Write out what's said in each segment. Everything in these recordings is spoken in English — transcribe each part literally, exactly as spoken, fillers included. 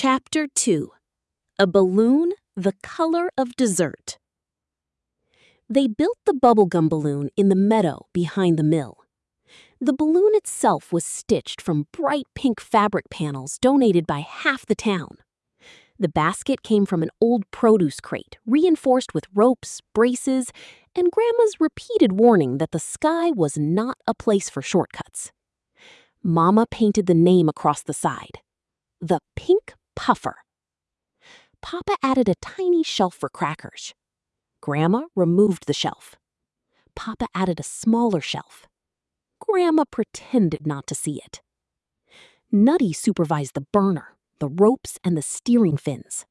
Chapter two. A Balloon the Color of Dessert. They built the bubblegum balloon in the meadow behind the mill. The balloon itself was stitched from bright pink fabric panels donated by half the town. The basket came from an old produce crate, reinforced with ropes, braces, and Grandma's repeated warning that the sky was not a place for shortcuts. Mama painted the name across the side. The Pink Puffer. Papa added a tiny shelf for crackers. Grandma removed the shelf. Papa added a smaller shelf. Grandma pretended not to see it. Nutty supervised the burner, the ropes, and the steering fins.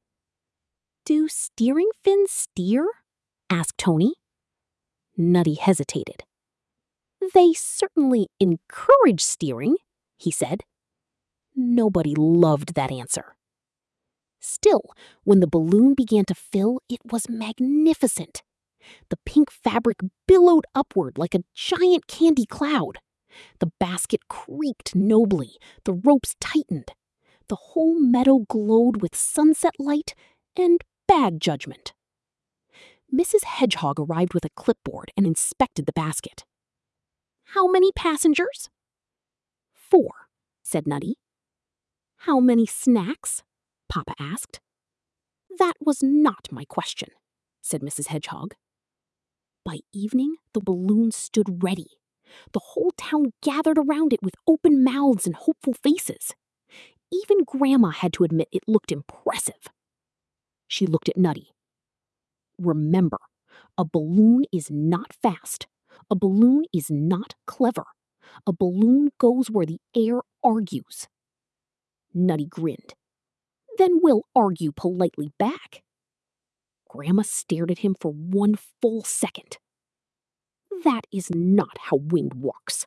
"Do steering fins steer?" asked Tony. Nutty hesitated. "They certainly encourage steering," he said. Nobody loved that answer. Still, when the balloon began to fill, it was magnificent. The pink fabric billowed upward like a giant candy cloud. The basket creaked nobly, the ropes tightened. The whole meadow glowed with sunset light and bad judgment. Missus Hedgehog arrived with a clipboard and inspected the basket. "How many passengers?" "Four," said Nutty. "How many snacks?" Papa asked. "That was not my question," said Missus Hedgehog. By evening, the balloon stood ready. The whole town gathered around it with open mouths and hopeful faces. Even Grandma had to admit it looked impressive. She looked at Nutty. "Remember, a balloon is not fast. A balloon is not clever. A balloon goes where the air argues." Nutty grinned. "Then we'll argue politely back." Grandma stared at him for one full second. "That is not how wind walks,"